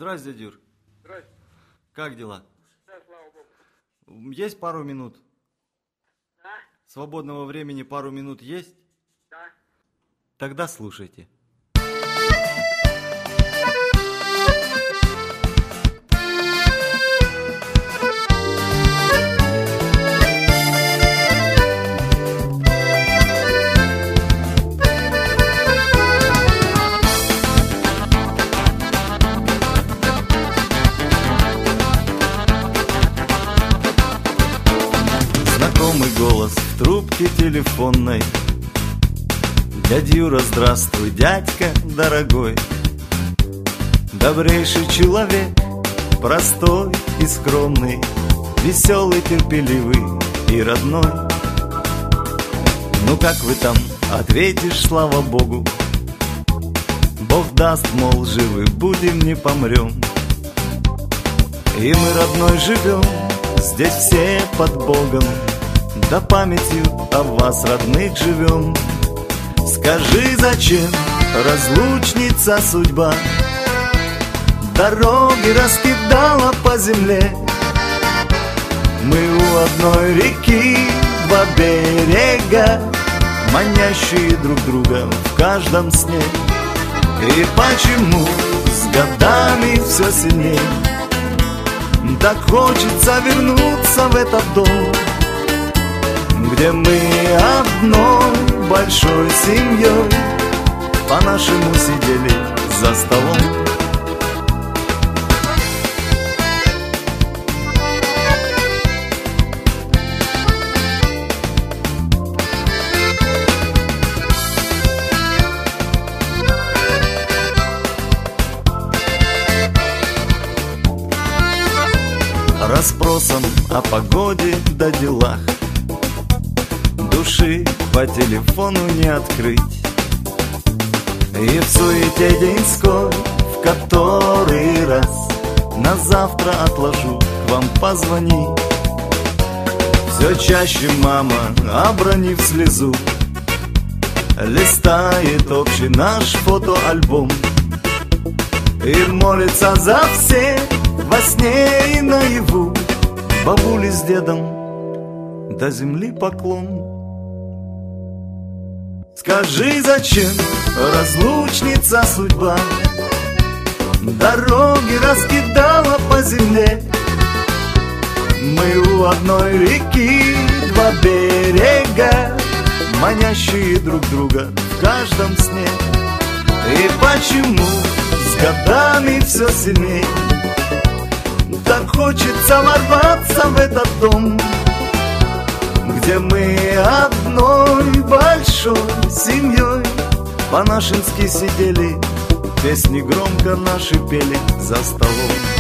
Здрасте, Дюр. Здрасте. Как дела? Да, слава богу. Есть пару минут? Да? Свободного времени пару минут есть? Да. Тогда слушайте. Знакомый голос в трубке телефонной. Дядя Юра, здравствуй, дядька дорогой. Добрейший человек, простой и скромный, веселый, терпеливый и родной. Ну как вы там? Ответишь, слава Богу. Бог даст, мол, живы будем, не помрем. И мы, родной, живем здесь все под Богом, да памятью о вас, родных, живем. Скажи, зачем разлучница судьба дороги раскидала по земле? Мы у одной реки, два берега, манящие друг друга в каждом сне. И почему с годами все сильнее так хочется вернуться в этот дом, где мы одной большой семьей по-нашему сидели за столом. Расспросом о погоде да делах души по телефону не открыть. И в суете деньской в который раз на завтра отложу к вам позвонить. Все чаще мама, обронив слезу, листает общий наш фотоальбом и молится за всех во сне и наяву. Бабули с дедом до земли поклон. Скажи, зачем разлучница судьба дороги раскидала по земле? Мы у одной реки, два берега, манящие друг друга в каждом сне. И почему с годами все сильнее так хочется ворваться в этот дом, где мы одной большой семьей по-нашенски сидели, песни громко наши пели за столом.